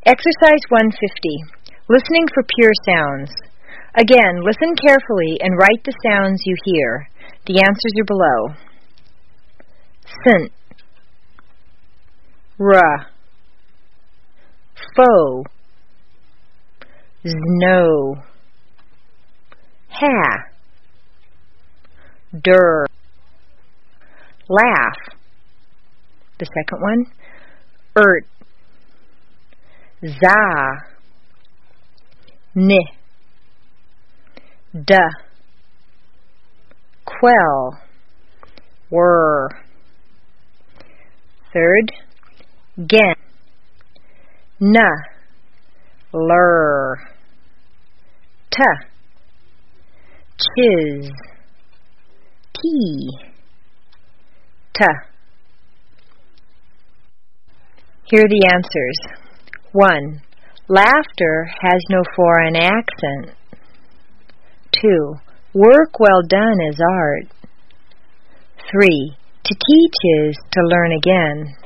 Exercise 150. Listening for pure sounds. Again, listen carefully and write the sounds you hear. The answers are below. Scent. Ra. Fo. Zno. Ha. Der. Laugh. The second one. Za. Ni. Da. Quell. Whir. Third. Gen. Na. Lur. Ta. Chiz. Tea. Ta. Here are the answers. 1. Laughter has no foreign accent. 2. Work well done is art. 3. To teach is to learn again.